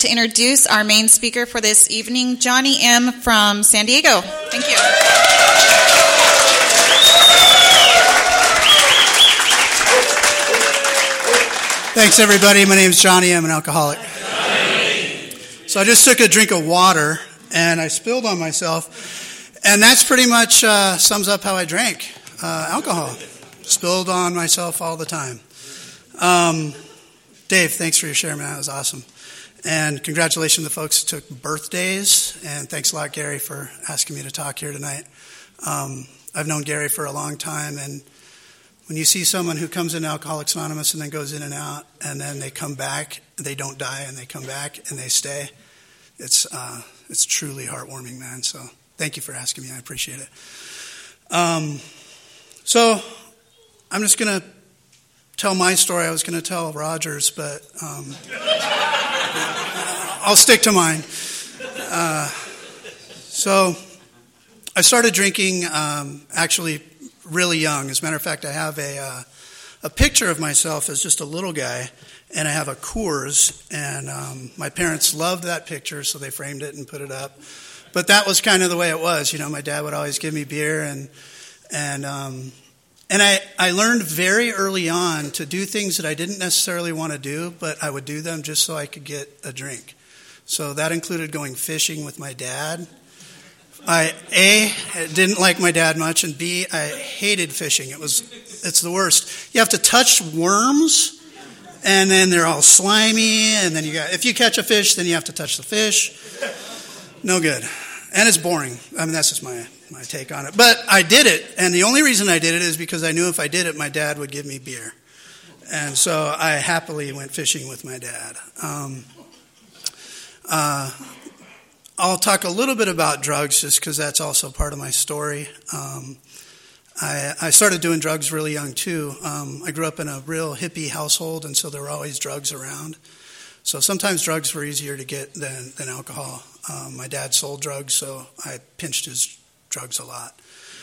to introduce our main speaker for this evening, Johnny M. from San Diego. Thank you. Thanks, everybody. My name is Johnny. I'm an alcoholic. So I just took a drink of water, and I spilled on myself, and that's pretty much sums up how I drank alcohol. Spilled on myself all the time. Dave, thanks for your share, man. That was awesome. And congratulations to the folks who took birthdays, and thanks a lot, Gary, for asking me to talk here tonight. I've known Gary for a long time, and when you see someone who comes into Alcoholics Anonymous and then goes in and out, and then they come back, they don't die, and they come back and they stay, it's truly heartwarming, man. So thank you for asking me. I appreciate it. So I'm just going to tell my story. I was going to tell Roger's, but I'll stick to mine. So I started drinking actually really young. As a matter of fact, I have a picture of myself as just a little guy, and I have a Coors, and my parents loved that picture, so they framed it and put it up. But that was kind of the way it was. You know, my dad would always give me beer, and I learned very early on to do things that I didn't necessarily want to do, but I would do them just so I could get a drink. So that included going fishing with my dad. I, A, didn't like my dad much, and B, I hated fishing. It's the worst. You have to touch worms, and then they're all slimy, and then if you catch a fish, then you have to touch the fish. No good. And it's boring. I mean, that's just my take on it. But I did it, and the only reason I did it is because I knew if I did it, my dad would give me beer. And so I happily went fishing with my dad. I'll talk a little bit about drugs just because that's also part of my story. I started doing drugs really young, too. I grew up in a real hippie household, and so there were always drugs around. So sometimes drugs were easier to get than alcohol. My dad sold drugs, so I pinched his drugs a lot.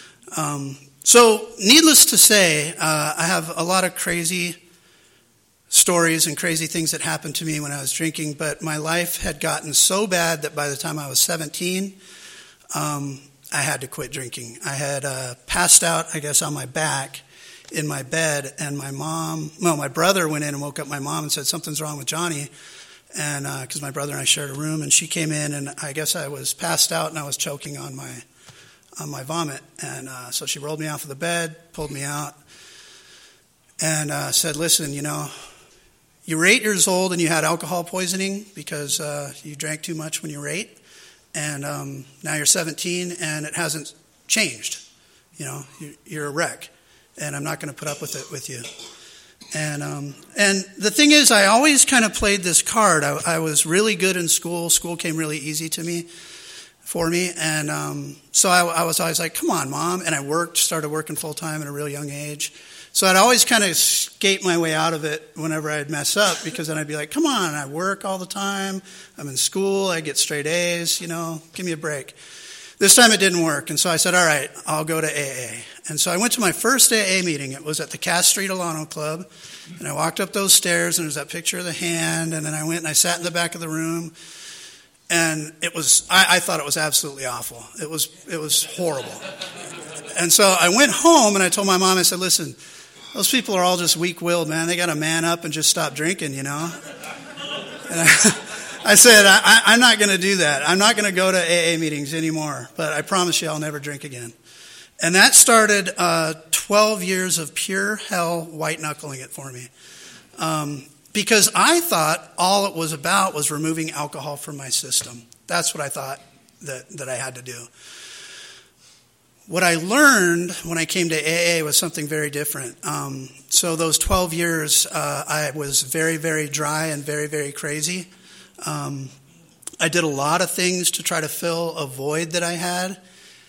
So needless to say, I have a lot of crazy stories and crazy things that happened to me when I was drinking, but my life had gotten so bad that by the time I was 17, I had to quit drinking. I had passed out, I guess, on my back in my bed, and my brother went in and woke up my mom and said, something's wrong with Johnny, and because my brother and I shared a room, and she came in, and I guess I was passed out, and I was choking on my vomit, and so she rolled me off of the bed, pulled me out, and said, listen, you were 8 years old and you had alcohol poisoning because you drank too much when you were 8, and now you're 17 and it hasn't changed. You're a wreck, and I'm not going to put up with it with you. And the thing is, I always kind of played this card. I was really good in school. School came really easy for me, and so I was always like, come on, Mom. And I started working full-time at a real young age. So I'd always kind of skate my way out of it whenever I'd mess up, because then I'd be like, come on, I work all the time. I'm in school. I get straight A's, give me a break. This time it didn't work, and so I said, all right, I'll go to AA. And so I went to my first AA meeting. It was at the Cass Street Alano Club, and I walked up those stairs, and there was that picture of the hand, and then I went and I sat in the back of the room, and I thought it was absolutely awful. It was horrible. And so I went home, and I told my mom, I said, listen, those people are all just weak-willed, man. They got to man up and just stop drinking, And I said, I'm not going to do that. I'm not going to go to AA meetings anymore, but I promise you I'll never drink again. And that started 12 years of pure hell white-knuckling it for me. Because I thought all it was about was removing alcohol from my system. That's what I thought that I had to do. What I learned when I came to AA was something very different. So those 12 years, I was very, very dry and very, very crazy. I did a lot of things to try to fill a void that I had,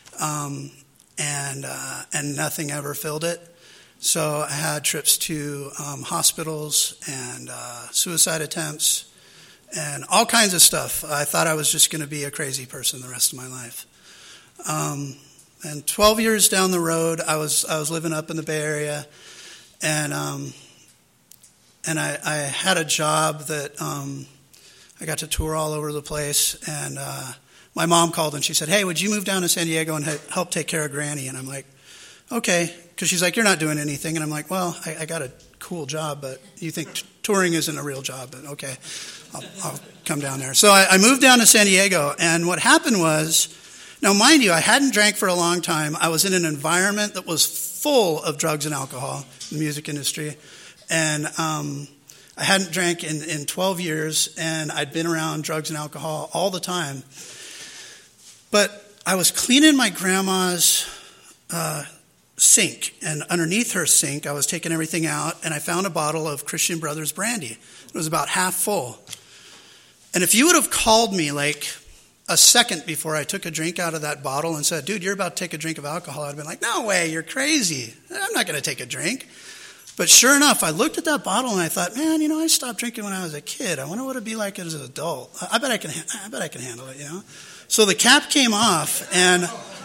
and nothing ever filled it. So I had trips to hospitals and suicide attempts and all kinds of stuff. I thought I was just going to be a crazy person the rest of my life. And 12 years down the road, I was living up in the Bay Area, and I had a job that I got to tour all over the place, and my mom called and she said, hey, would you move down to San Diego and help take care of Granny? And I'm like, okay, because she's like, you're not doing anything. And I'm like, well, I got a cool job, but you think touring isn't a real job, but okay, I'll come down there. So I moved down to San Diego, and what happened was, now mind you, I hadn't drank for a long time. I was in an environment that was full of drugs and alcohol, the music industry, and I hadn't drank in 12 years, and I'd been around drugs and alcohol all the time. But I was cleaning my grandma's sink, and underneath her sink, I was taking everything out, and I found a bottle of Christian Brothers brandy. It was about half full. And if you would have called me like a second before I took a drink out of that bottle and said, dude, you're about to take a drink of alcohol, I'd have been like, no way, you're crazy. I'm not going to take a drink. But sure enough, I looked at that bottle and I thought, man, I stopped drinking when I was a kid. I wonder what it'd be like as an adult. I bet I can handle it, So the cap came off, and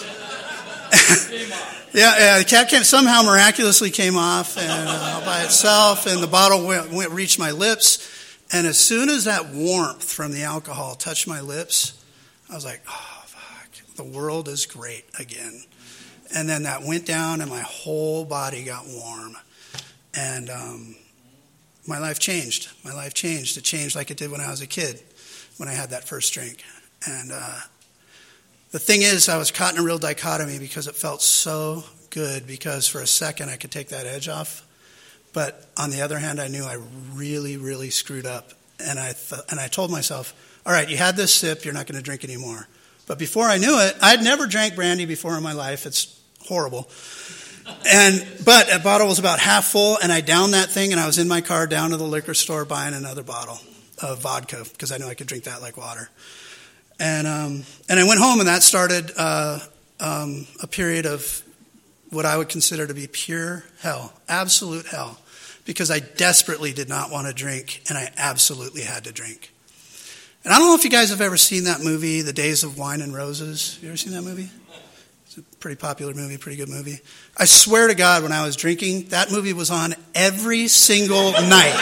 the cap somehow miraculously came off and all by itself, and the bottle reached my lips. And as soon as that warmth from the alcohol touched my lips, I was like, oh, fuck, the world is great again. And then that went down, and my whole body got warm. And my life changed. It changed like it did when I was a kid, when I had that first drink. And the thing is, I was caught in a real dichotomy because it felt so good, because for a second I could take that edge off. But on the other hand, I knew I really, really screwed up. And I told myself, all right, you had this sip, you're not going to drink anymore. But before I knew it, I'd never drank brandy before in my life. It's horrible. But a bottle was about half full, and I downed that thing, and I was in my car down to the liquor store buying another bottle of vodka because I knew I could drink that like water. And I went home, and that started a period of what I would consider to be pure hell, absolute hell, because I desperately did not want to drink, and I absolutely had to drink. And I don't know if you guys have ever seen that movie, The Days of Wine and Roses. You ever seen that movie? It's a pretty popular movie, pretty good movie. I swear to God, when I was drinking, that movie was on every single night.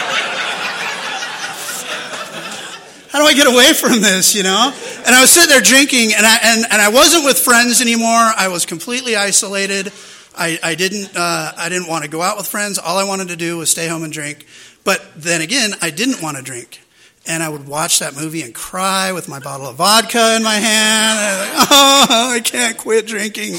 How do I get away from this, And I was sitting there drinking, and I wasn't with friends anymore. I was completely isolated. I didn't want to go out with friends. All I wanted to do was stay home and drink. But then again, I didn't want to drink. And I would watch that movie and cry with my bottle of vodka in my hand. And I was like, oh, I can't quit drinking.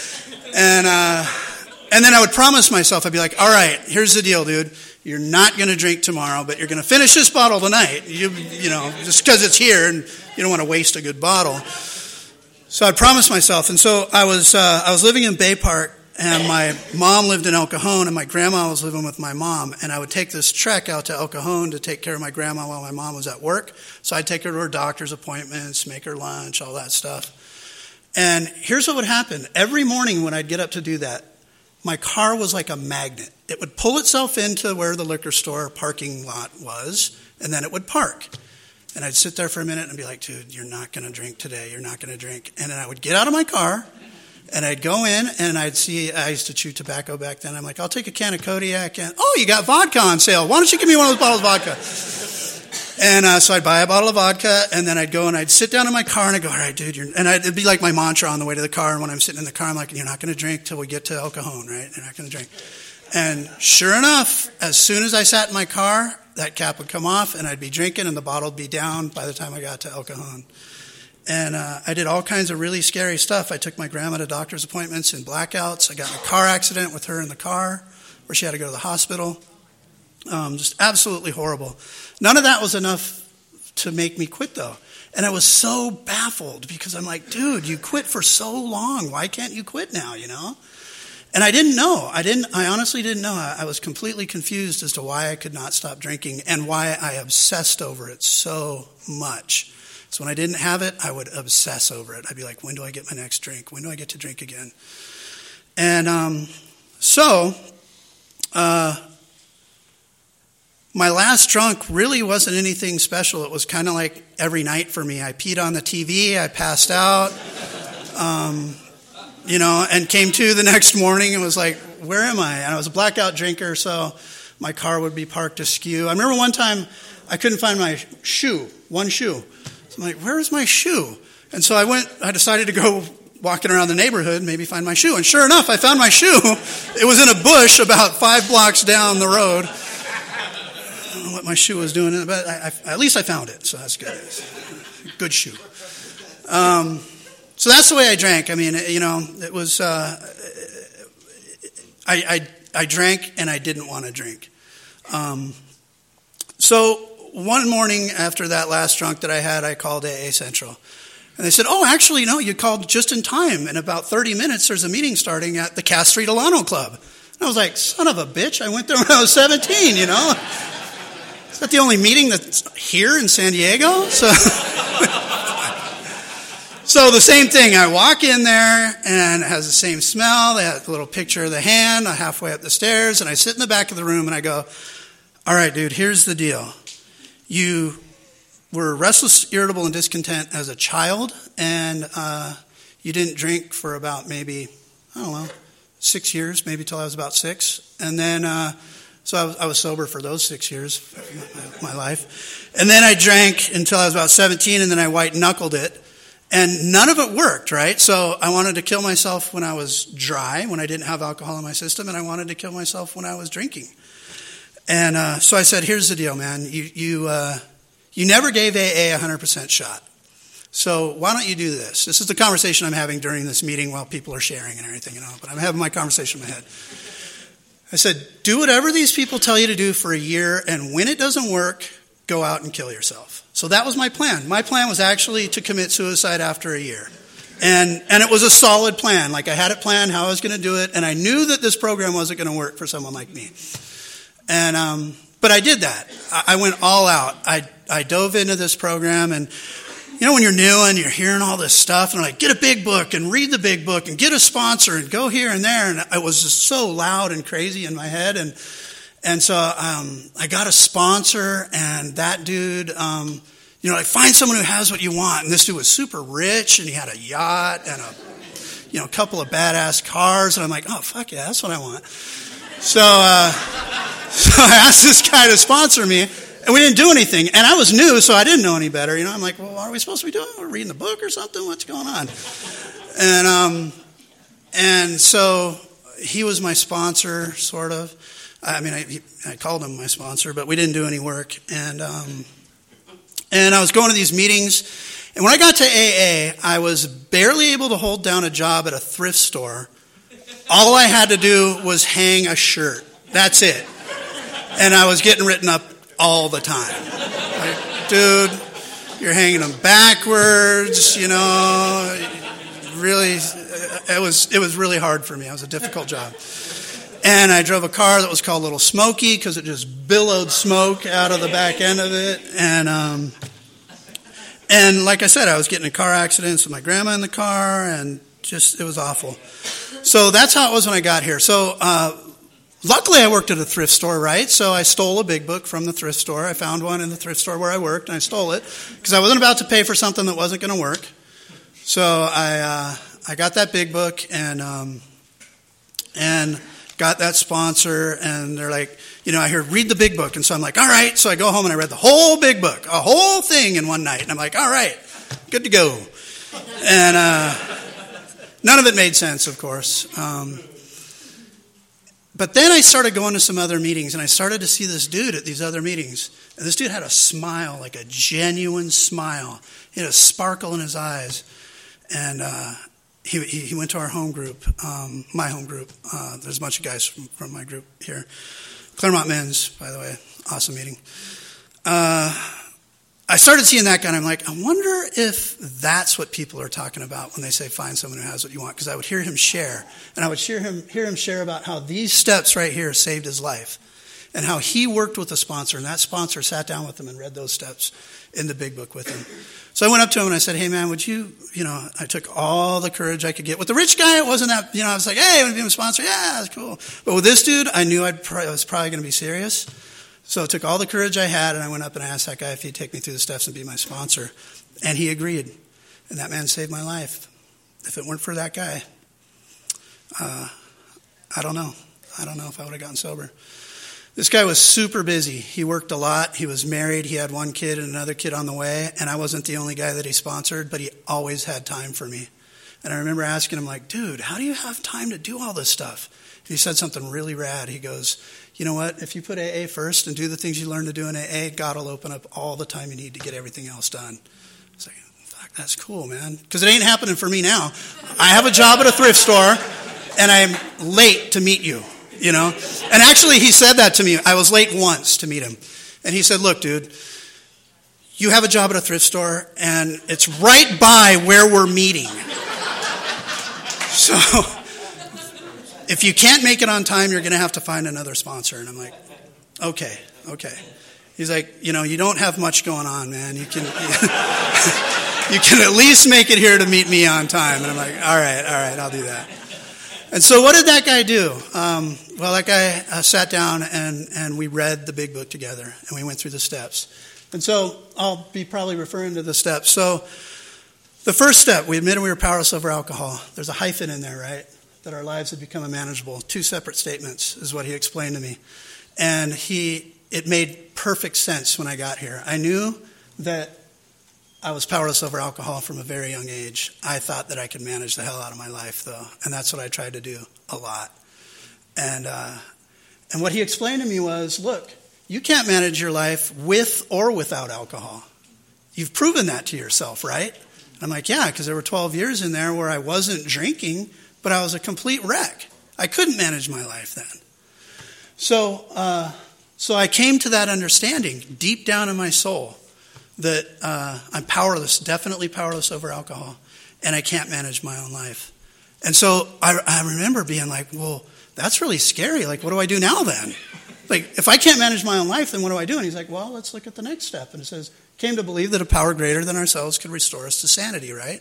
And then I would promise myself, I'd be like, all right, here's the deal, dude. You're not going to drink tomorrow, but you're going to finish this bottle tonight. Just because it's here, and you don't want to waste a good bottle. So I promised myself. And so I was living in Bay Park, and my mom lived in El Cajon, and my grandma was living with my mom. And I would take this trek out to El Cajon to take care of my grandma while my mom was at work. So I'd take her to her doctor's appointments, make her lunch, all that stuff. And here's what would happen. Every morning when I'd get up to do that, my car was like a magnet. It would pull itself into where the liquor store parking lot was, and then it would park. And I'd sit there for a minute and be like, dude, you're not going to drink today. You're not going to drink. And then I would get out of my car, and I'd go in, and I used to chew tobacco back then. I'm like, I'll take a can of Kodiak. And, oh, you got vodka on sale. Why don't you give me one of those bottles of vodka? And so I'd buy a bottle of vodka, and then I'd go and I'd sit down in my car, and I'd go, all right, dude. It'd be like my mantra on the way to the car. And when I'm sitting in the car, I'm like, you're not going to drink till we get to El Cajon, right? You're not going to drink. And sure enough, as soon as I sat in my car, that cap would come off, and I'd be drinking, and the bottle would be down by the time I got to El Cajon. And I did all kinds of really scary stuff. I took my grandma to doctor's appointments and blackouts. I got in a car accident with her in the car where she had to go to the hospital. Just absolutely horrible. None of that was enough to make me quit, though. And I was so baffled because I'm like, dude, you quit for so long. Why can't you quit now, And I didn't know. I honestly didn't know. I was completely confused as to why I could not stop drinking and why I obsessed over it so much. So when I didn't have it, I would obsess over it. I'd be like, when do I get my next drink? When do I get to drink again? And my last drunk really wasn't anything special. It was kind of like every night for me. I peed on the TV. I passed out. And came to the next morning and was like, where am I? And I was a blackout drinker, so my car would be parked askew. I remember one time I couldn't find my shoe, one shoe. So I'm like, where is my shoe? And so I decided to go walking around the neighborhood and maybe find my shoe. And sure enough, I found my shoe. It was in a bush about 5 blocks down the road. I don't know what my shoe was doing, but at least I found it, so that's good. Good shoe. So that's the way I drank. I mean, it was, I drank and I didn't want to drink. So one morning after that last drunk that I had, I called AA Central. And they said, oh, actually, no, you called just in time. In about 30 minutes, there's a meeting starting at the Cass Street Alano Club. And I was like, son of a bitch, I went there when I was 17, Is that the only meeting that's here in San Diego? So the same thing. I walk in there, and it has the same smell. They have a little picture of the hand halfway up the stairs. And I sit in the back of the room, and I go, all right, dude, here's the deal. You were restless, irritable, and discontent as a child, and you didn't drink for about maybe, 6 years, maybe till I was about 6. And then, so I was sober for those 6 years of my life. And then I drank until I was about 17, and then I white-knuckled it. And none of it worked, right? So I wanted to kill myself when I was dry, when I didn't have alcohol in my system, and I wanted to kill myself when I was drinking. And so I said, here's the deal, man. You never gave AA 100% shot. So why don't you do this? This is the conversation I'm having during this meeting while people are sharing and everything, but I'm having my conversation in my head. I said, do whatever these people tell you to do for a year, and when it doesn't work, go out and kill yourself. So that was my plan. My plan was actually to commit suicide after a year. And it was a solid plan. Like I had it planned how I was going to do it, and I knew that this program wasn't going to work for someone like me. And but I did that. I went all out. I dove into this program, and when you're new and you're hearing all this stuff, and like, get a big book and read the big book and get a sponsor and go here and there, and it was just so loud and crazy in my head, and so I got a sponsor, and that dude, like find someone who has what you want, and this dude was super rich, and he had a yacht and a couple of badass cars, and I'm like, oh fuck yeah, that's what I want. So I asked this guy to sponsor me, and we didn't do anything. And I was new, so I didn't know any better. I'm like, well, what are we supposed to be doing? We're reading the book or something? What's going on? And so he was my sponsor, sort of. I mean, I called him my sponsor, but we didn't do any work. And I was going to these meetings. And when I got to AA, I was barely able to hold down a job at a thrift store. All I had to do was hang a shirt. That's it. And I was getting written up all the time. Like, dude, you're hanging them backwards, Really, it was really hard for me. It was a difficult job. And I drove a car that was called Little Smoky because it just billowed smoke out of the back end of it. And like I said, I was getting in car accidents with my grandma in the car, and just, it was awful. So that's how it was when I got here. So luckily I worked at a thrift store, right? So I stole a big book from the thrift store. I found one in the thrift store where I worked, and I stole it because I wasn't about to pay for something that wasn't going to work. So I got that big book and got that sponsor, and they're like, I hear, read the big book. And so I'm like, all right. So I go home and I read the whole big book, a whole thing in one night. And I'm like, all right, good to go. And none of it made sense, of course. But then I started going to some other meetings, and I started to see this dude at these other meetings. And this dude had a smile, like a genuine smile. He had a sparkle in his eyes. And he went to our home group, my home group. There's a bunch of guys from my group here. Claremont Men's, by the way, awesome meeting. I started seeing that guy, and I'm like, I wonder if that's what people are talking about when they say find someone who has what you want, because I would hear him share, and I would hear him share about how these steps right here saved his life, and how he worked with a sponsor, and that sponsor sat down with him and read those steps in the big book with him. So I went up to him and I said, hey man, would you, I took all the courage I could get. With the rich guy, it wasn't that, I was like, hey, I want to be my sponsor. Yeah, that's cool. But with this dude, I knew I was probably going to be serious. So I took all the courage I had, and I went up and I asked that guy if he'd take me through the steps and be my sponsor. And he agreed. And that man saved my life. If it weren't for that guy, I don't know. I don't know if I would have gotten sober. This guy was super busy. He worked a lot. He was married. He had one kid and another kid on the way. And I wasn't the only guy that he sponsored, but he always had time for me. And I remember asking him, like, dude, how do you have time to do all this stuff? And he said something really rad. He goes, you know what? If you put AA first and do the things you learn to do in AA, God will open up all the time you need to get everything else done. I was like, fuck, that's cool, man. Because it ain't happening for me now. I have a job at a thrift store, and I'm late to meet you. You know, and actually he said that to me. I was late once to meet him. And he said, look, dude, you have a job at a thrift store and it's right by where we're meeting. So if you can't make it on time, you're going to have to find another sponsor. And I'm like, okay. He's like, you know, you don't have much going on, man. You can you can at least make it here to meet me on time. And I'm like, all right, I'll do that. And so what did that guy do? Well, that guy sat down and we read the big book together and we went through the steps. And so I'll be probably referring to the steps. So the first step, we admitted we were powerless over alcohol. There's a hyphen in there, right? That our lives had become unmanageable. 2 separate statements is what he explained to me. And it made perfect sense when I got here. I knew that I was powerless over alcohol from a very young age. I thought that I could manage the hell out of my life, though, and that's what I tried to do a lot. And what he explained to me was, look, you can't manage your life with or without alcohol. You've proven that to yourself, right? And I'm like, yeah, because there were 12 years in there where I wasn't drinking, but I was a complete wreck. I couldn't manage my life then. So I came to that understanding deep down in my soul that I'm powerless, definitely powerless over alcohol, and I can't manage my own life. And so I remember being like, well, that's really scary. Like, what do I do now then? Like, if I can't manage my own life, then what do I do? And he's like, well, let's look at the next step. And it says, came to believe that a power greater than ourselves could restore us to sanity, right?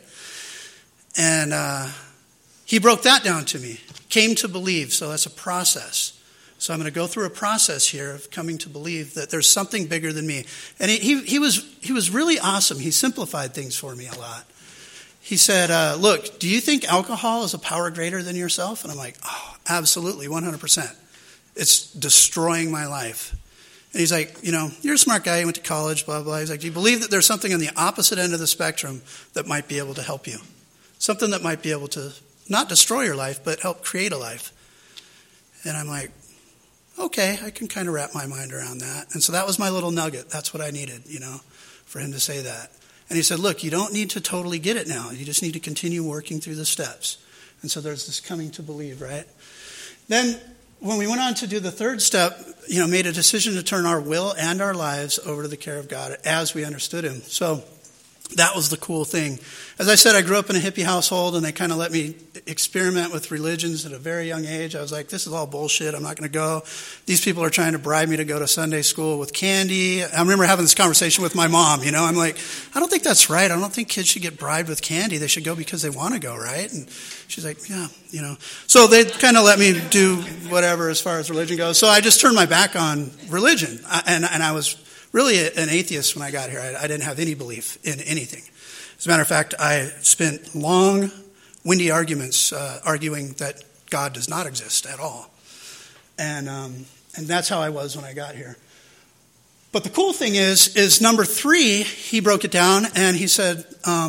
And he broke that down to me. Came to believe, so that's a process. So I'm going to go through a process here of coming to believe that there's something bigger than me. And he was really awesome. He simplified things for me a lot. He said, look, do you think alcohol is a power greater than yourself? And I'm like, oh, absolutely, 100%. It's destroying my life. And he's like, you know, you're a smart guy. You went to college, blah, blah. He's like, do you believe that there's something on the opposite end of the spectrum that might be able to help you? Something that might be able to not destroy your life, but help create a life. And I'm like, okay, I can kind of wrap my mind around that. And so that was my little nugget. That's what I needed, you know, for him to say that. And he said, look, you don't need to totally get it now. You just need to continue working through the steps. And so there's this coming to believe, right? Then when we went on to do the third step, you know, made a decision to turn our will and our lives over to the care of God as we understood him. So that was the cool thing. As I said, I grew up in a hippie household, and they kind of let me experiment with religions at a very young age. I was like, this is all bullshit. I'm not going to go. These people are trying to bribe me to go to Sunday school with candy. I remember having this conversation with my mom, you know. I'm like, I don't think that's right. I don't think kids should get bribed with candy. They should go because they want to go, right? And she's like, yeah, you know. So they kind of let me do whatever as far as religion goes. So I just turned my back on religion, and I was really an atheist when I got here. I didn't have any belief in anything. As a matter of fact, I spent long, windy arguments arguing that God does not exist at all. And that's how I was when I got here. But the cool thing is number 3, he broke it down and he said,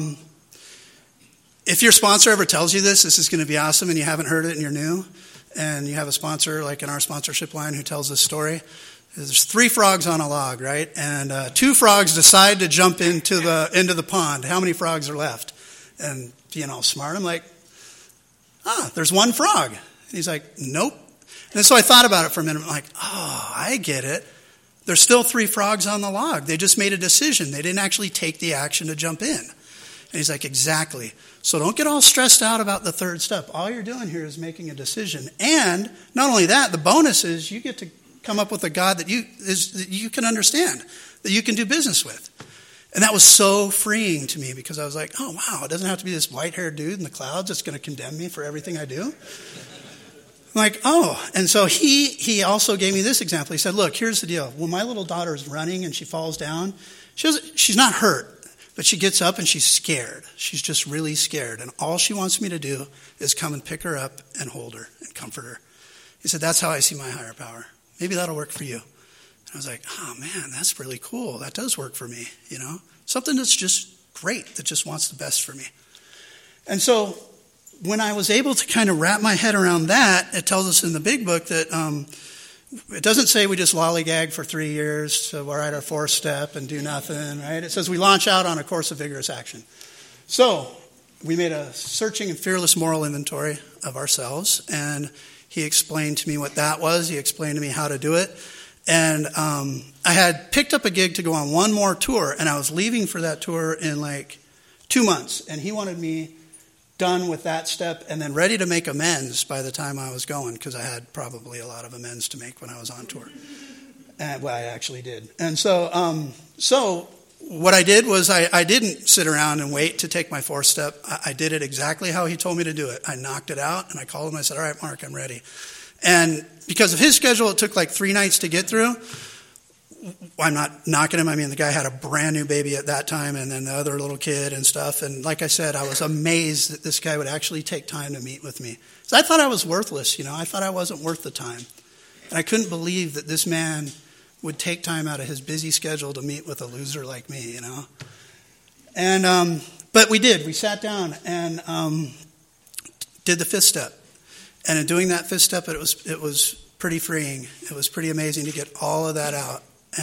if your sponsor ever tells you this is going to be awesome and you haven't heard it and you're new, and you have a sponsor like in our sponsorship line who tells this story, there's 3 frogs on a log, right? And 2 frogs decide to jump into the pond. How many frogs are left? And being all smart, I'm like, there's 1 frog. And he's like, nope. And so I thought about it for a minute. I'm like, oh, I get it. There's still 3 frogs on the log. They just made a decision. They didn't actually take the action to jump in. And he's like, exactly. So don't get all stressed out about the third step. All you're doing here is making a decision. And not only that, the bonus is you get to come up with a God that you can understand, that you can do business with. And that was so freeing to me because I was like, oh, wow, it doesn't have to be this white-haired dude in the clouds that's going to condemn me for everything I do. I'm like, oh. And so he also gave me this example. He said, look, here's the deal. When my little daughter is running and she falls down, she's not hurt, but she gets up and she's scared. She's just really scared. And all she wants me to do is come and pick her up and hold her and comfort her. He said, that's how I see my higher power. Maybe that'll work for you. And I was like, oh man, that's really cool. That does work for me, Something that's just great, that just wants the best for me. And so when I was able to kind of wrap my head around that, it tells us in the big book that it doesn't say we just lollygag for 3 years to write our 4th step and do nothing, right? It says we launch out on a course of vigorous action. So we made a searching and fearless moral inventory of ourselves, and he explained to me what that was. He explained to me how to do it. And I had picked up a gig to go on one more tour, and I was leaving for that tour in like 2 months. And he wanted me done with that step and then ready to make amends by the time I was going, because I had probably a lot of amends to make when I was on tour. And, well, I actually did. And so what I did was I didn't sit around and wait to take my 4th step. I did it exactly how he told me to do it. I knocked it out, and I called him. I said, all right, Mark, I'm ready. And because of his schedule, it took like 3 nights to get through. I'm not knocking him. I mean, the guy had a brand new baby at that time, and then the other little kid and stuff. And like I said, I was amazed that this guy would actually take time to meet with me. So I thought I was worthless, I thought I wasn't worth the time. And I couldn't believe that this man would take time out of his busy schedule to meet with a loser like me, And but we did. We sat down and did the 5th step. And in doing that 5th step, it was pretty freeing. It was pretty amazing to get all of that out.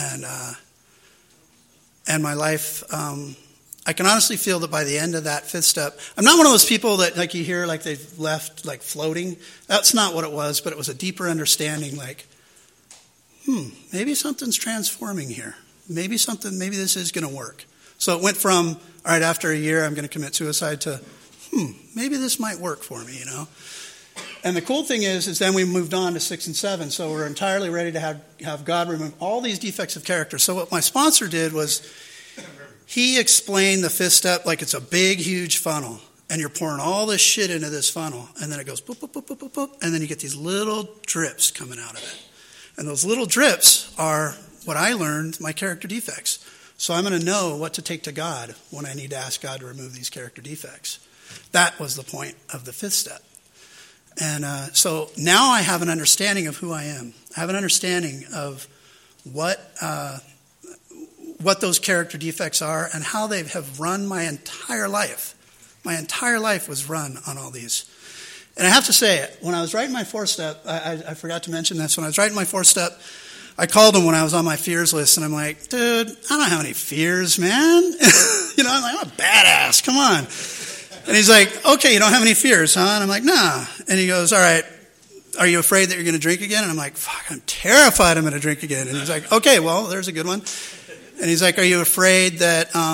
And my life, I can honestly feel that by the end of that 5th step, I'm not one of those people that like you hear like they've left like floating. That's not what it was, but it was a deeper understanding like, maybe something's transforming here. Maybe this is going to work. So it went from, all right, after a year, I'm going to commit suicide to, maybe this might work for me, And the cool thing is then we moved on to 6 and 7. So we're entirely ready to have God remove all these defects of character. So what my sponsor did was he explained the 5th step like it's a big, huge funnel. And you're pouring all this shit into this funnel. And then it goes boop, boop, boop, boop, boop, boop. And then you get these little drips coming out of it. And those little drips are what I learned, my character defects. So I'm going to know what to take to God when I need to ask God to remove these character defects. That was the point of the 5th step. And so now I have an understanding of who I am. I have an understanding of what those character defects are and how they have run my entire life. My entire life was run on all these. And I have to say, when I was writing my 4th step, I forgot to mention this. When I was writing my 4th step, I called him when I was on my fears list, and I'm like, dude, I don't have any fears, man. I'm like, I'm a badass. Come on. And he's like, okay, you don't have any fears, huh? And I'm like, nah. And he goes, all right, are you afraid that you're going to drink again? And I'm like, fuck, I'm terrified I'm going to drink again. And he's like, okay, well, there's a good one. And he's like, are you afraid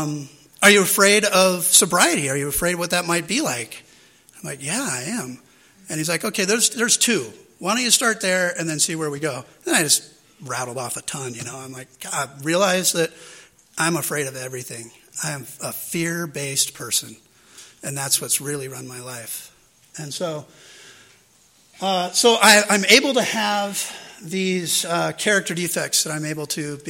of sobriety? Are you afraid what that might be like? I'm like, yeah, I am. And he's like, okay, there's 2. Why don't you start there and then see where we go? And I just rattled off a ton, I'm like, God, realize that I'm afraid of everything. I am a fear-based person. And that's what's really run my life. And so I'm able to have these character defects that I'm able to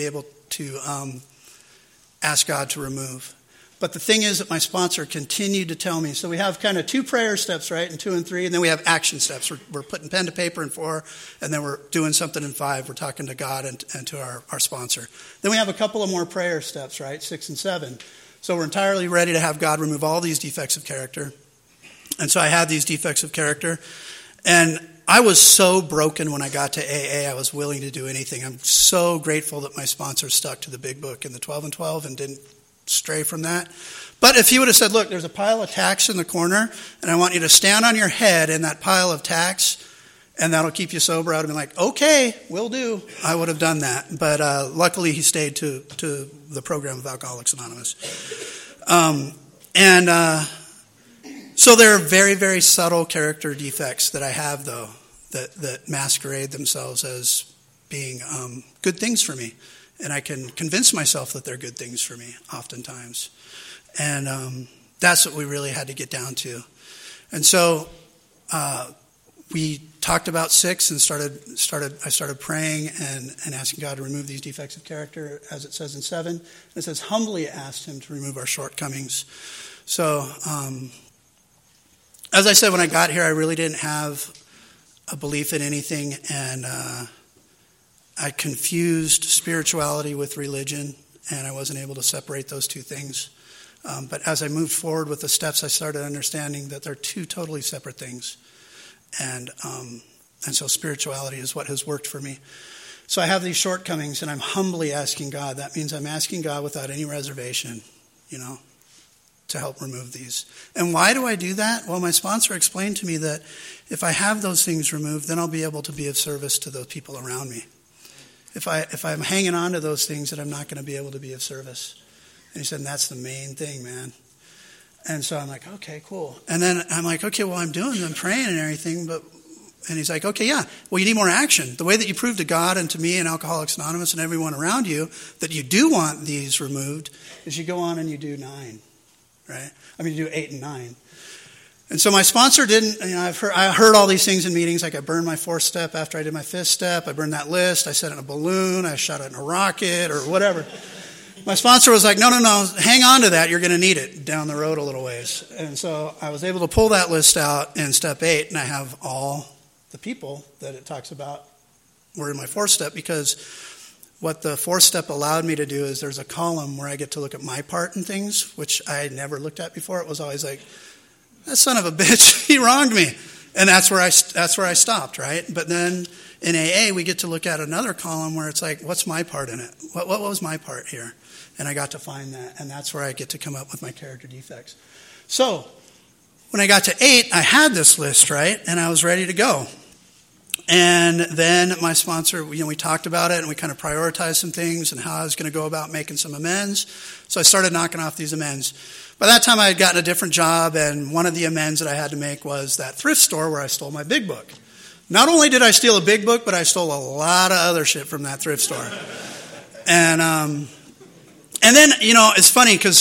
ask God to remove. But the thing is that my sponsor continued to tell me. So we have kind of 2 prayer steps, right, in 2 and 3, and then we have action steps. We're putting pen to paper in 4, and then we're doing something in 5. We're talking to God and to our sponsor. Then we have a couple of more prayer steps, right, 6 and 7. So we're entirely ready to have God remove all these defects of character. And so I had these defects of character. And I was so broken when I got to AA, I was willing to do anything. I'm so grateful that my sponsor stuck to the big book and the 12 and 12 and didn't stray from that. But if he would have said, look, there's a pile of tacks in the corner, and I want you to stand on your head in that pile of tacks, and that'll keep you sober, I would have been like, okay, will do. I would have done that. But luckily he stayed to the program of Alcoholics Anonymous. So there are very, very subtle character defects that I have, though, that masquerade themselves as being good things for me. And I can convince myself that they're good things for me oftentimes. And that's what we really had to get down to. And so we talked about 6 and I started praying and asking God to remove these defects of character, as it says in 7. And it says, humbly asked him to remove our shortcomings. So as I said, when I got here, I really didn't have a belief in anything, and I confused spirituality with religion, and I wasn't able to separate those two things. But as I moved forward with the steps, I started understanding that they're two totally separate things. And so spirituality is what has worked for me. So I have these shortcomings, and I'm humbly asking God. That means I'm asking God without any reservation, to help remove these. And why do I do that? Well, my sponsor explained to me that if I have those things removed, then I'll be able to be of service to those people around me. If I'm hanging on to those things, then I'm not going to be able to be of service. And he said, that's the main thing, man. And so I'm like, okay, cool. And then I'm like, okay, well, I'm praying and everything, and he's like, okay, yeah, well, you need more action. The way that you prove to God and to me and Alcoholics Anonymous and everyone around you that you do want these removed is you go on and you do 9, right? You do 8 and 9. And so my sponsor didn't, I heard all these things in meetings, like I burned my 4th step after I did my 5th step. I burned that list. I set it in a balloon. I shot it in a rocket or whatever. My sponsor was like, no, hang on to that. You're going to need it down the road a little ways. And so I was able to pull that list out in step 8, and I have all the people that it talks about were in my 4th step, because what the 4th step allowed me to do is there's a column where I get to look at my part in things, which I had never looked at before. It was always like, that son of a bitch, he wronged me. And that's where I stopped, right? But then in AA, we get to look at another column where it's like, what's my part in it? What was my part here? And I got to find that, and that's where I get to come up with my character defects. So when I got to 8, I had this list, right? And I was ready to go. And then my sponsor, we talked about it, and we kind of prioritized some things and how I was going to go about making some amends. So I started knocking off these amends. By that time, I had gotten a different job, and one of the amends that I had to make was that thrift store where I stole my big book. Not only did I steal a big book, but I stole a lot of other shit from that thrift store. And then, it's funny because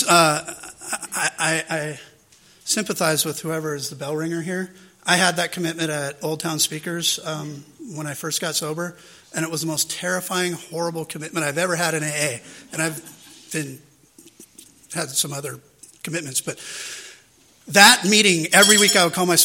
I sympathize with whoever is the bell ringer here. I had that commitment at Old Town Speakers when I first got sober, and it was the most terrifying, horrible commitment I've ever had in AA. And I've had some other commitments, but that meeting, every week I would call my...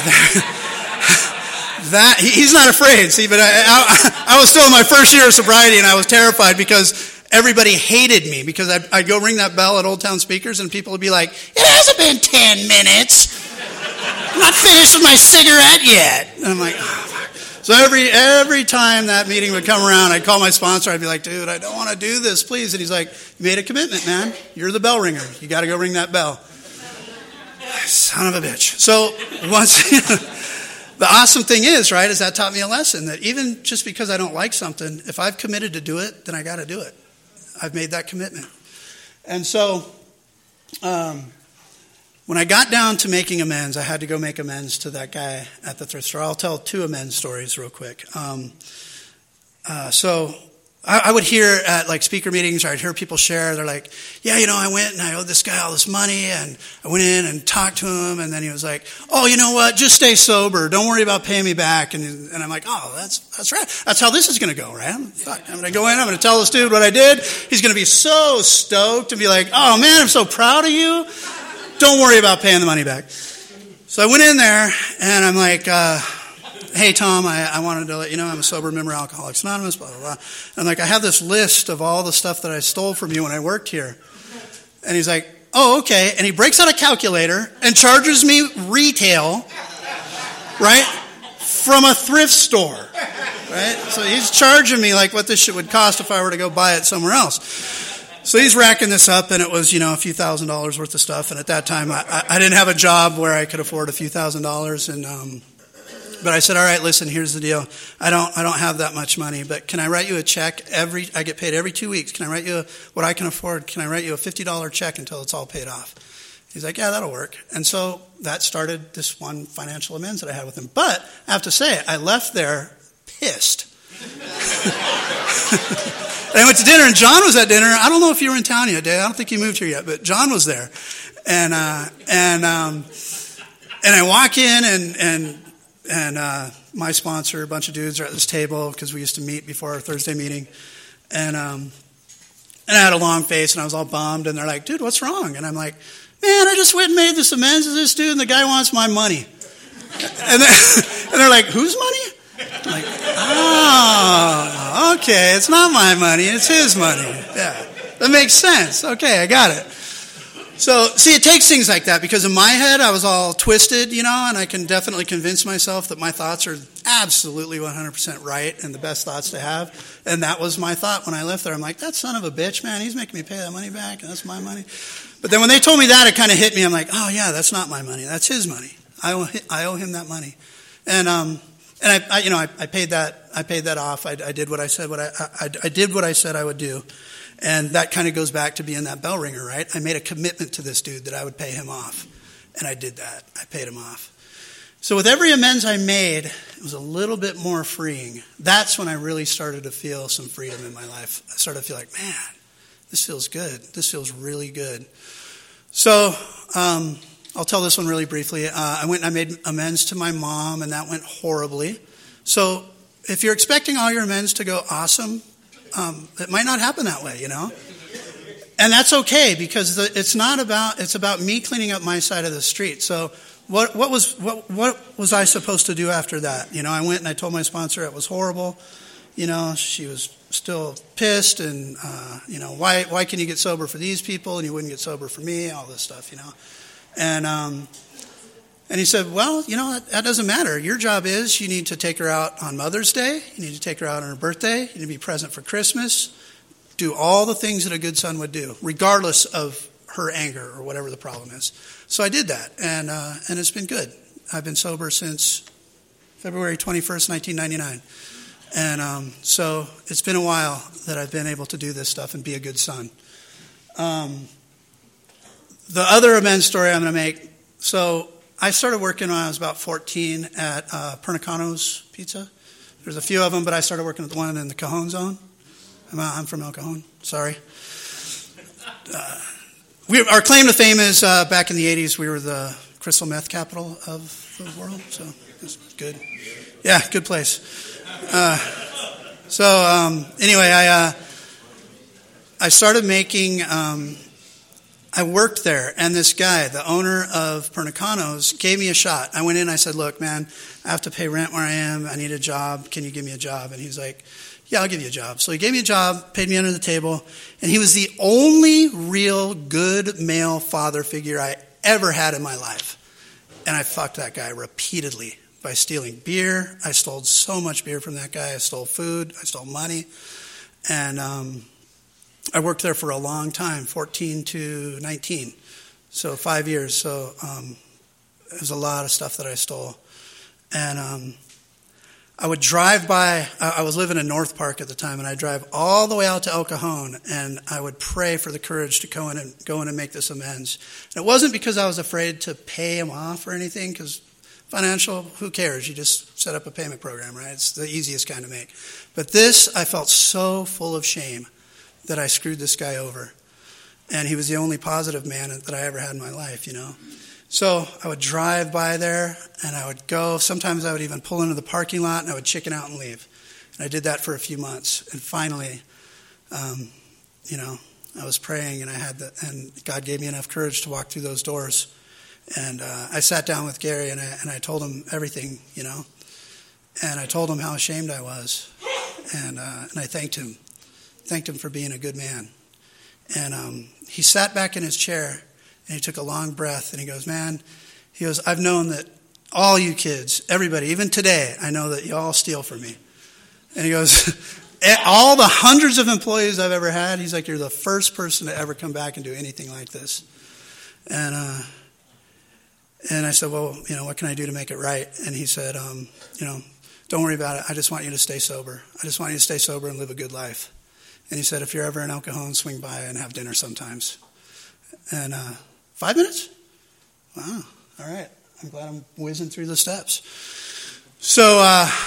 That he's not afraid, see, but I was still in my first year of sobriety, and I was terrified because everybody hated me, because I'd go ring that bell at Old Town Speakers, and people would be like, it hasn't been 10 minutes. I'm not finished with my cigarette yet. And I'm like, oh, fuck. So every time that meeting would come around, I'd call my sponsor. I'd be like, dude, I don't want to do this, please. And he's like, you made a commitment, man. You're the bell ringer. You got to go ring that bell. Son of a bitch. So once... The awesome thing is, right, is that taught me a lesson that even just because I don't like something, if I've committed to do it, then I got to do it. I've made that commitment. And so when I got down to making amends, I had to go make amends to that guy at the thrift store. I'll tell 2 amends stories real quick. So I would hear at like speaker meetings, or I'd hear people share, they're like, yeah, I went and I owed this guy all this money, and I went in and talked to him, and then he was like, oh, you know what, just stay sober, don't worry about paying me back. And I'm like, oh, that's right, that's how this is going to go, right? I'm going to go in, I'm going to tell this dude what I did, he's going to be so stoked and be like, oh man, I'm so proud of you, don't worry about paying the money back. So I went in there, and I'm like, hey, Tom, I wanted to let you know I'm a sober member of Alcoholics Anonymous, blah, blah, blah. And I have this list of all the stuff that I stole from you when I worked here. And he's like, oh, okay. And he breaks out a calculator and charges me retail, right, from a thrift store, right? So he's charging me like what this shit would cost if I were to go buy it somewhere else. So he's racking this up, and it was, a few $1,000s worth of stuff. And at that time, I didn't have a job where I could afford a few $1,000s, and but I said, all right, listen, here's the deal. I don't have that much money, but can I write you a check I get paid every 2 weeks. Can I write you what I can afford? Can I write you a $50 check until it's all paid off? He's like, yeah, that'll work. And so that started this one financial amends that I had with him. But I have to say, I left there pissed. And I went to dinner, and John was at dinner. I don't know if you were in town yet, Dave. I don't think you moved here yet, but John was there. And I walk in, and my sponsor, a bunch of dudes are at this table because we used to meet before our Thursday meeting. And I had a long face, and I was all bummed. And they're like, dude, what's wrong? And I'm like, man, I just went and made this amends to this dude, and the guy wants my money. And they're like, whose money? I'm like, Oh, okay, it's not my money, it's his money. Yeah, that makes sense. Okay, I got it. So, see, it takes things like that because in my head I was all twisted, and I can definitely convince myself that my thoughts are absolutely 100% right and the best thoughts to have. And that was my thought when I left there. I'm like, that son of a bitch, man, he's making me pay that money back and that's my money. But then when they told me that, it kind of hit me. I'm like, oh yeah, that's not my money. That's his money. I owe him that money. And I paid that off. I did what I said. I did what I said I would do. And that kind of goes back to being that bell ringer, right? I made a commitment to this dude that I would pay him off. And I did that. I paid him off. So with every amends I made, it was a little bit more freeing. That's when I really started to feel some freedom in my life. I started to feel like, man, this feels good. This feels really good. So I'll tell this one really briefly. I went and I made amends to my mom, and that went horribly. So if you're expecting all your amends to go awesome, it might not happen that way, And that's okay because it's about me cleaning up my side of the street. So what was I supposed to do after that? I went and I told my sponsor it was horrible. She was still pissed and why can you get sober for these people and you wouldn't get sober for me? All this stuff, And he said, well, that doesn't matter. Your job is you need to take her out on Mother's Day. You need to take her out on her birthday. You need to be present for Christmas. Do all the things that a good son would do, regardless of her anger or whatever the problem is. So I did that, and it's been good. I've been sober since February 21st, 1999. And so it's been a while that I've been able to do this stuff and be a good son. The other amends story I'm going to make, so I started working when I was about 14 at Pernicano's Pizza. There's a few of them, but I started working at the one in the Cajon zone. I'm from El Cajon. Sorry. Our claim to fame is back in the 80s, we were the crystal meth capital of the world. So it's good. Yeah, good place. Anyway, I started making... I worked there, and this guy, the owner of Pernicano's, gave me a shot. I went in, I said, look, man, I have to pay rent where I am. I need a job. Can you give me a job? And he's like, yeah, I'll give you a job. So he gave me a job, paid me under the table, and he was the only real good male father figure I ever had in my life. And I fucked that guy repeatedly by stealing beer. I stole so much beer from that guy. I stole food. I stole money. And I worked there for a long time, 14 to 19, so 5 years. So there's a lot of stuff that I stole. And I would drive by, I was living in North Park at the time, and I'd drive all the way out to El Cajon, and I would pray for the courage to go in and make this amends. And it wasn't because I was afraid to pay him off or anything, because financial, who cares? You just set up a payment program, right? It's the easiest kind to make. But this, I felt so full of shame that I screwed this guy over. And he was the only positive man that I ever had in my life, So I would drive by there, and I would go. Sometimes I would even pull into the parking lot, and I would chicken out and leave. And I did that for a few months. And finally, I was praying, and and God gave me enough courage to walk through those doors. And I sat down with Gary, and I told him everything, And I told him how ashamed I was. And I thanked him. Thanked him for being a good man. And he sat back in his chair, and he took a long breath, and he goes, I've known that all you kids, everybody, even today, I know that you all steal from me. And he goes, all the hundreds of employees I've ever had, he's like, you're the first person to ever come back and do anything like this. And I said, well, what can I do to make it right? And he said, don't worry about it. I just want you to stay sober. I just want you to stay sober and live a good life. And he said, if you're ever in El Cajon, swing by and have dinner sometimes. And 5 minutes? Wow. All right. I'm glad I'm whizzing through the steps. So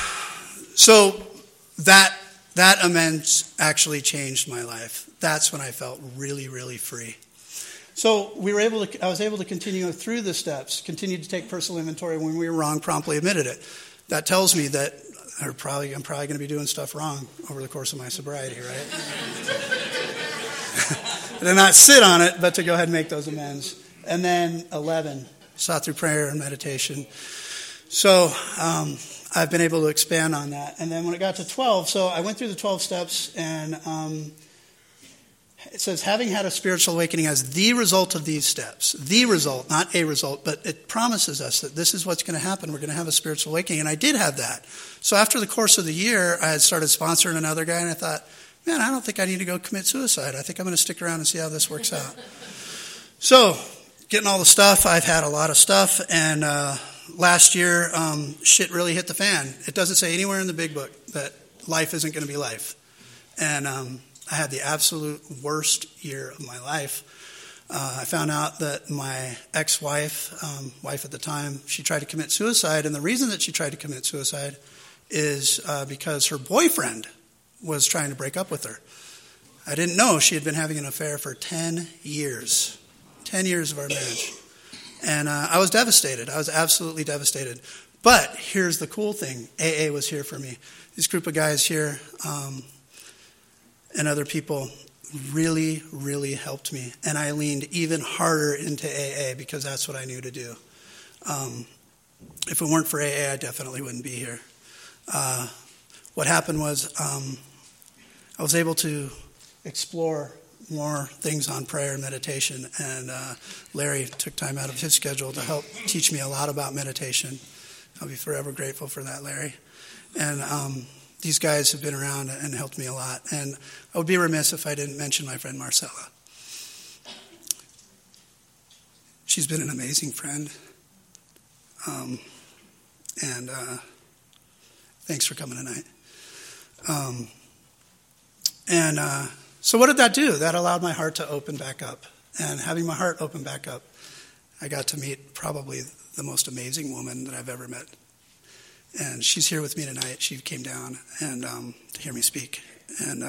that amends actually changed my life. That's when I felt really, really free. So I was able to continue through the steps, continue to take personal inventory when we were wrong, promptly admitted it. That tells me that I'm probably going to be doing stuff wrong over the course of my sobriety, right? To not sit on it, but to go ahead and make those amends. And then 11, sought through prayer and meditation. So I've been able to expand on that. And then when it got to 12, so I went through the 12 steps, and it says, having had a spiritual awakening as the result of these steps. The result, not a result, but it promises us that this is what's going to happen. We're going to have a spiritual awakening, and I did have that. So after the course of the year, I had started sponsoring another guy, and I thought, man, I don't think I need to go commit suicide. I think I'm going to stick around and see how this works out. So getting all the stuff, I've had a lot of stuff, and last year, shit really hit the fan. It doesn't say anywhere in the big book that life isn't going to be life. And I had the absolute worst year of my life. I found out that my ex-wife, wife at the time, she tried to commit suicide. And the reason that she tried to commit suicide is because her boyfriend was trying to break up with her. I didn't know she had been having an affair for 10 years. 10 years of our marriage. And I was devastated. I was absolutely devastated. But here's the cool thing. AA was here for me. This group of guys here and other people really, really helped me. And I leaned even harder into AA because that's what I knew to do. If it weren't for AA, I definitely wouldn't be here. What happened was I was able to explore more things on prayer and meditation, and Larry took time out of his schedule to help teach me a lot about meditation. I'll be forever grateful for that, Larry. And these guys have been around and helped me a lot. And I would be remiss if I didn't mention my friend Marcella. She's been an amazing friend. And thanks for coming tonight. So what did that do? That allowed my heart to open back up. And having my heart open back up, I got to meet probably the most amazing woman that I've ever met. And she's here with me tonight. She came down and to hear me speak. And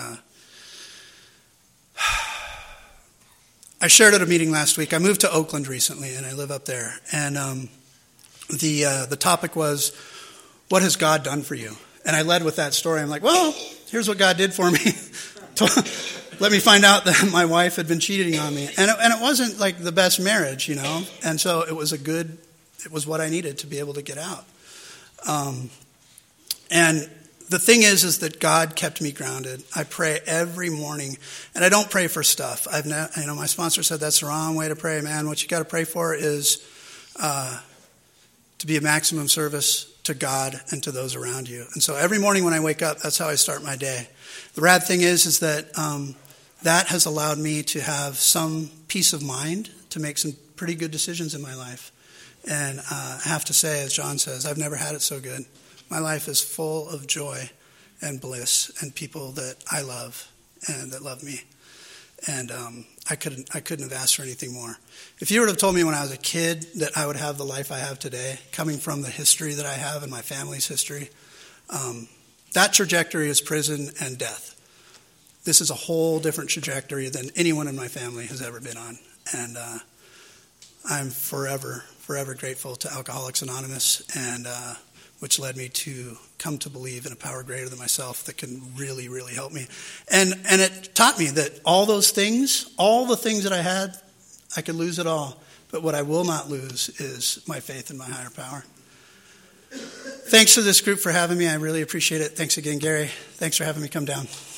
I shared at a meeting last week. I moved to Oakland recently, and I live up there. And the topic was, what has God done for you? And I led with that story. I'm like, well, here's what God did for me. Let me find out that my wife had been cheating on me. And it wasn't like the best marriage, you know. And so it was what I needed to be able to get out. And the thing is that God kept me grounded. I pray every morning, and I don't pray for stuff. My sponsor said that's the wrong way to pray, man. What you got to pray for is to be a maximum service to God and to those around you. And so every morning when I wake up, that's how I start my day. The rad thing is that that has allowed me to have some peace of mind to make some pretty good decisions in my life. And I have to say, as John says, I've never had it so good. My life is full of joy and bliss and people that I love and that love me. And I couldn't have asked for anything more. If you would have told me when I was a kid that I would have the life I have today, coming from the history that I have and my family's history, that trajectory is prison and death. This is a whole different trajectory than anyone in my family has ever been on. And I'm forever grateful to Alcoholics Anonymous, and which led me to come to believe in a power greater than myself that can really, really help me. And it taught me that all the things that I had, I could lose it all. But what I will not lose is my faith in my higher power. Thanks to this group for having me. I really appreciate it. Thanks again, Gary. Thanks for having me come down.